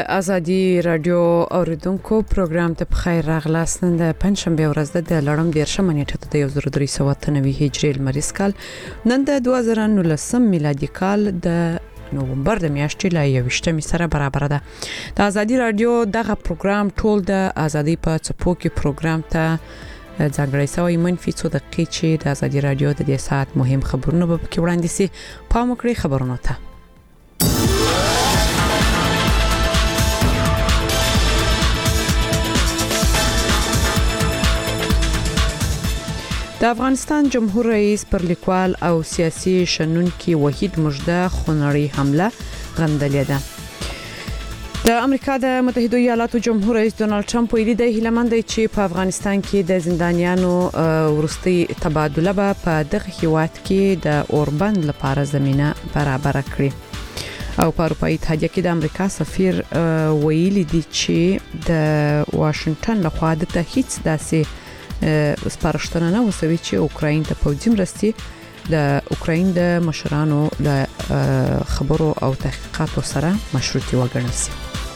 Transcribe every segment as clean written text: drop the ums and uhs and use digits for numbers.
ازادي رادیو اوریدونکو پروګرام ته بخیر راغلاست. نن د پنځشنبه ورځ د لړم 13 نیټه د 1393 هجری لمریز کال، نن د 2019 میلادي کال د نومبر د میاشتې لا 21 سره برابر ده. د ازادي رادیو دغه پروګرام ټول د ازادي په څپو کې پروګرام ته ځانګړی سوی منفي 2 دقیقې چې د ازادي رادیو د دې ساعت مهم خبرونه به کې وړاندې سي. پام وکړئ خبرونه ته. د افغانستان جمهور رئیس پر لیکوال او سیاسي شنونکي وحید مژده خونړی حمله غندلې ده. د امریکا د متحده ایالاتو جمهور رئیس ډونالد ټرمپ ویلي دی هیلمند دی چې په افغانستان کې د زندانیانو ورستي تبادله به په دغه هیواد کې د اوربند لپاره زمينه برابر کړي. او په اروپאי اتحادیه کې د امریکا سفیر ویلي دی چې د واشنگټن لخوا د هیڅ داسې سپارښتنه نه وسوي چې اوکراین ته پوځي مرستي د اوکراین د مشرانو له خبرو او تحقیقاتو سره مشروطي وګڼل شي.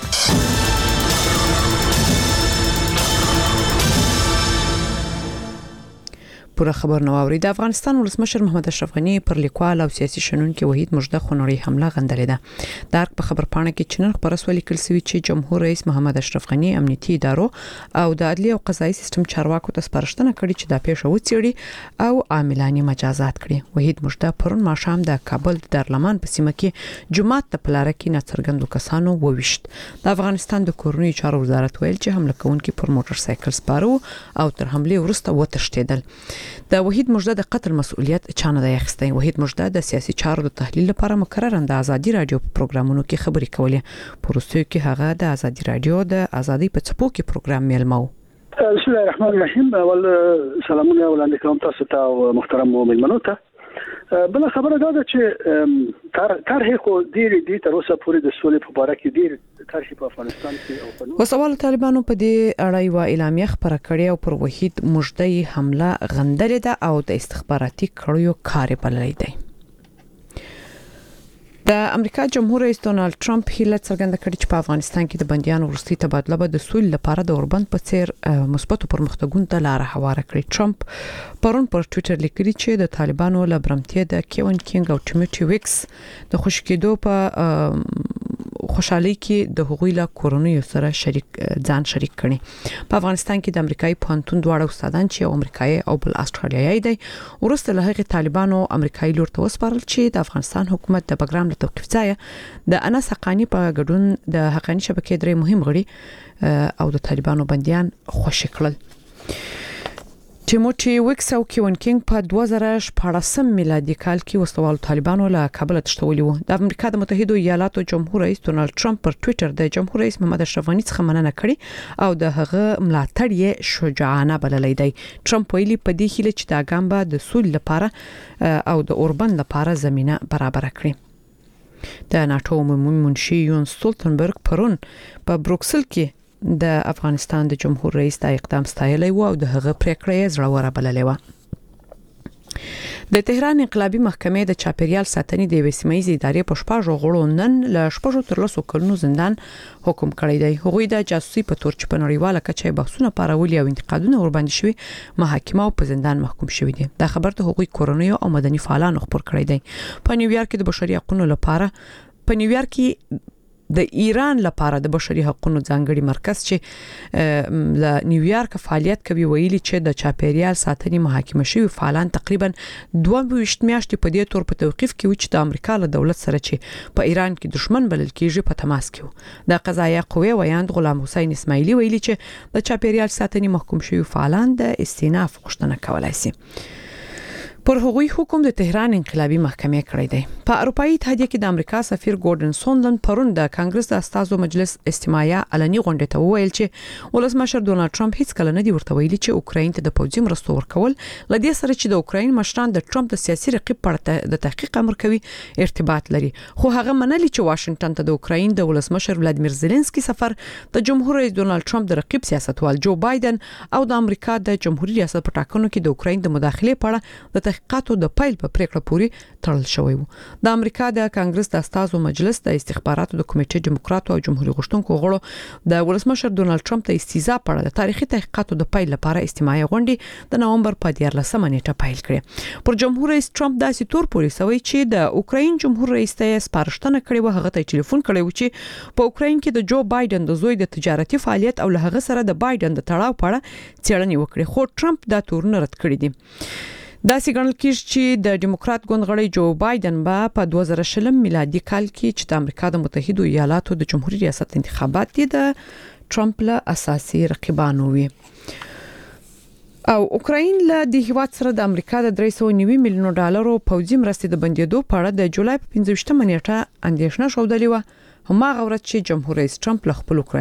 پوره خبر نو اوري. د افغانستان ولسمشر محمد اشرف غنی پر لیکوال او سیاسي شنونکي وحید مژده خونړی حمله غندلې ده. د په خبر پاڼه کې چنن خبرسول لیکل شوی چې جمهور رئیس محمد اشرف غنی امنیتي ادارو او د عدلي او قضایي سیستم چارواکو ته سپارښتنه کړې چې د پیښه وڅېړي او عاملانی مجازات کړي. وحید مژده پرون ماښام د کابل د دارالمان په سیمه کې جمعه ته پلاره کې ناڅرګندو کسانو وويشت. د افغانستان د کورنۍ چارو وزارت ویل چې حمله کوونکي پر موټر سایکل سپارو او تر حمله وروسته وتښتیدل. د وحید مژده د قتل مسؤلیت چانه دی اخیستی. وحید مژده د سیاسي چارو د تحلیل لپاره مقرره د ازادي رادیو په پروګرامونو کې خبرې کولې. پروسته کې هغه د ازادي رادیو د ازادي په څپو کې پروګرام میلمو. بسم الله الرحمن الرحیم. اول سلامونه وړاندې کوم تاسو ته او محترم مؤمنانو ته. بل خبره دا ده چې طرح خو ډېر تر اوسه پورې د سولې په اړه کې ډېر طرح په افغانستان کې او په وسوال طالبانو په دې اړه یو اعلامیه خبره کړې او پر وحید مژده حمله غندلې ده او د استخباراتي کړیو کار بللې ده. د امریکا جمهور رئیس ډونالد ټرمپ هیله څرګنده کړې چې په افغانستان کې د بنديانو ورستي تبادله به د سولې لپاره د اوربند په څیر مثبت پرمختګونو ته لار هواره کړې. ټرمپ پرون پر ټوئیټر لیکلي چې د طالبانو لبرمتیا د کیون کینګ او ټیموتي ویکس د خوشکېدو په خوشحالي کې د حقوقي لا کورونو سره ځان شریک کړي. په افغانستان کې د امریکایي پانتون دواړه استادان چې امریکایي او بل استرالیایي دي ورسته له هغه طالبانو امریکایي لور ته وسپارل چې د افغانستان حکومت د پروګرام توقيف ځای د انس حقانی په ګډون د حقانی شبکې درې مهم غړي او د طالبانو بنديان خوشی کړل. ټیموتي ویکس او کیون کینګ په 2014 میلادي کال کې وسوال طالبانو له کابل تښتولي وو. د امریکا د متحده ایالاتو جمهور رئیس ډونالد ټرمپ پر ټوئیټر د جمهور رئیس محمد اشرف غنی څخه مننه کړې او د هغه ملاتړ یې شجاعانه بللی دی. ټرمپ ویلي په دې هیله چې د ګامبا د سولې لپاره او د اوربند لپاره زمينه برابر کړي. د ناتو عمومي منشي یون سټولتنبرګ پرون په بروکسل کې د افغانستان د جمهور رئیس د اقدام ستایلی و او د هغه پریکړه زړوره بللې و. د تهران انقلابي محکمې د چاپیریال ساتنې د وسیمایي ادارې په شپږ غړو نن له شپږ تر لسو کلونو زندان حکم کړی دی. هغوی د جاسوسي په تور چې په نړیواله کچه بحثونه پارولي او انتقادونه ور باندې شوي محاکمه او په زندان محکوم شوي دي. دا خبر ته هغوی کورنۍ او مدني فعالانو خبر کړی دی. په نیویارک کې د بشري حقوقو لپاره په نیویارک کې د ایران لپاره د بشري حقوقو ځانګړي مرکز چې د نیویارک فعالیت کوي ویلي چې د چاپیریال ساتنې محاکمه شوی فعالان تقریبا 22 میاشتې په دې تور په توقيف کې و چې د امریکا له دولت سره چې په ایران کې دشمن بلل کېږي په تماس کې و. د قضایه قوه ویاند غلام حسین اسماعیلی ویلي چې د چاپیریال ساتنې محکوم شوی فعالان د استئناف غوښتنه کولای شي. پر هغوی حکم د تهران انقلابي محکمې کړی دی. په اروپאי اتحادیه کې د امریکا سفیر ګوردن سوندن پرون د کانګرس د استازو مجلس استماعیه علني غونډه ته وویل چې ولسمشر ډونالد ټرمپ هیڅ کله نه دی ورته ویلي چې اوکراین ته د پوځي مرستو ورکول لدې سره چې د اوکراین مشران د ټرمپ د سیاسي رقیب په د تحقیق امر کوي ارتباط لري. خو هغه منلي چې واشنگټن ته د اوکراین د ولسمشر ولادیمیر زيلنسکي سفر د جمهور رئیس ډونالد ټرمپ د رقیب سیاستوال جو بایدن او د امریکا د جمهوریت ریاست په ټاکنو کې د اوکراین د مداخلې په اړه د تحقیقاتو د پیل په پریکړه پورې تړل شوی و. د امریکا د کانګرس د استازو مجلس د استخباراتو د کمیټې دیموکراتو او جمهوریت غوښتونکو غړو د ولسمشر ډونالد ټرمپ ته استیزا په اړه د تاریخي تحقیقاتو د پیل لپاره استماعي غونډه د نومبر په 14 نیټه پیل کړه. پر جمهور رئیس ټرمپ داسې تور پورې سوی چې د اوکراین جمهور رئیس ته سپارښتنه کړې و هغه ته ټلیفون کړی و چې په اوکراین کې د جو بایدن د زوی د تجارتي فعالیت او له هغه سره د بایدن د تړاو په اړه څېړنې وکړي، خو ټرمپ دا تورونه رد کړی دي. دا څنګه کېږي چې د دیموکرات ګوند غړی جو بایدن په 2020 میلادي کال کې چې د امریکا د متحده ایالاتو د جمهوریت ریاست انتخابات دي د ټرمپ له اساسي رقیبانو وي. او اوکراین له د هیواد سره د امریکا د 390 میلیون ډالرو پوځي مرستې د بندیدو په اړه د جولای په 15 نیټه اندېښنه شودلې و. هماغه ورځ چې جمهور رئیس ټرمپ له خپل